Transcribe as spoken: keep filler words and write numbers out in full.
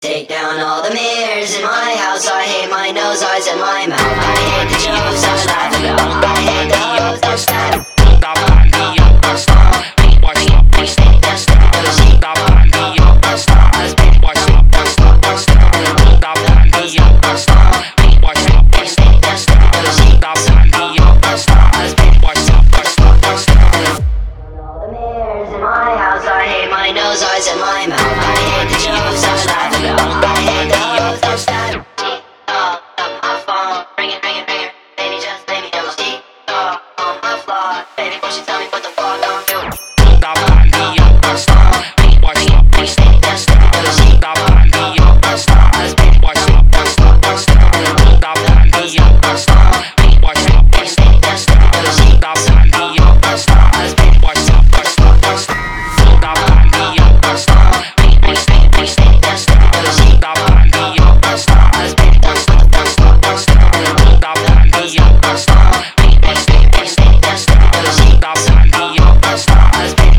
Take down all the mirrors in my house. I hate my nose, eyes, and my mouth. I hate the jokes I laugh about. I hate the hoes that stand. I hate my nose, eyes, and my mouth. I hate the jokes I laugh about. I hate the hoes that stand. Up, up my phone, ring it, ring it, ring it. Baby, just let me know. Stick up on my floor. Baby, won't you tell me what the fuck I'm doing? Stop,